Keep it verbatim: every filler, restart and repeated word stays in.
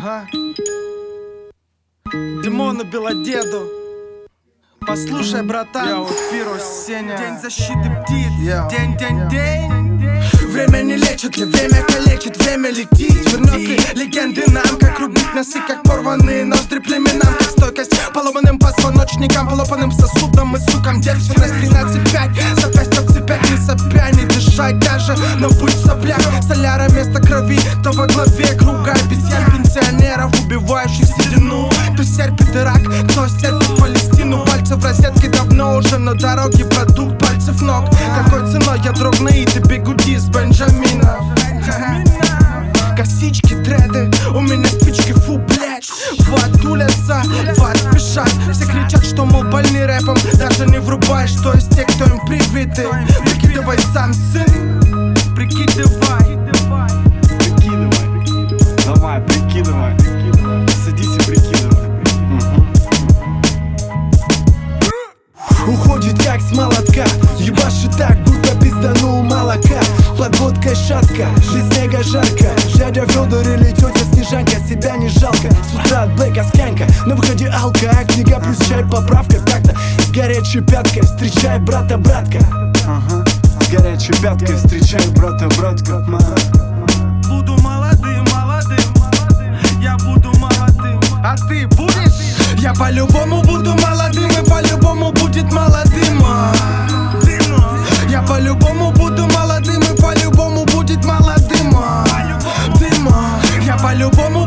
Ага. Димону Белодеду. Послушай, братан, я вот Фирус, Сеня. День защиты птиц, yeah. День, день, день. Время не лечит ли, время калечит, время летит. Вернет ли легенды нам, как рубить носы, как порванные ноздри племенам, как стойкость поломанным позвоночникам, полопанным сосудам и сукам. Девственность тринадцать пять, запястья в цепях, не сопя, не дышать даже, но будь в соплях. Соляра вместо крови, то во главе круга обезьян, пенсионеров, убивающих седину. Кто серпит Ирак, кто серпит Палестину. Пальцы в розетке давно уже на дороге, продукт пальцев ног. Какой ценой я дрогноид и бегуди с Бенджаминов. Косички, дреды, у меня спички, фу, блять. В ад улица, в ад спешат. Все кричат, что, мол, больны рэпом. Даже не врубаешь, что есть те, кто им привиты. Прикидывай сам, сын, прикидывай. Прикидывай, давай, прикидывай. Садись и прикидывай. Уходит как с молотка, ебашит так, будто пизданул молока. Подводка шатка, без снега жарко. Дядя Фёдор или тетя Снежанка, себя не жалко. С утра от блэка сканка, на выходе алка, а книга плюс чай, поправка так-то. С горячей пяткой встречай брата, братка. Ага. С горячей пяткой встречай брата, братка. Буду молодым, молодым, я буду молодым. А ты будешь? Я по-любому буду молодым, и по-любому будет молодым. Я по-любому буду молодым, и по-любому будет молодым. Я по-любому